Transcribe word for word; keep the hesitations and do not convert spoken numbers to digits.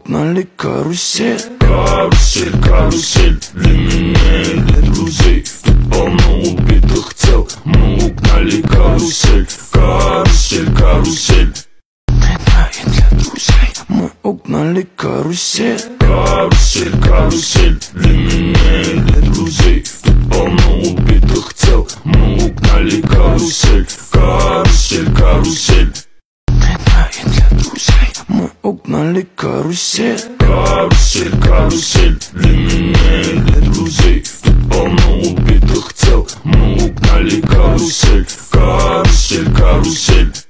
угнали карусель. Карусель, карусель, для меня и для друзей. Тут полно убитых тел, мы угнали карусель. Карусель, карусель, И для друзей мы угнали карусель. карусель, карусель, для меня и для друзей. Тут полно убитых тел, мы угнали карусель. Карусель, карусель, И для друзей мы угнали карусель. карусель, карусель, для меня и для друзей. Тут полно убитых тел, мы угнали карусель. Карусель, карусель.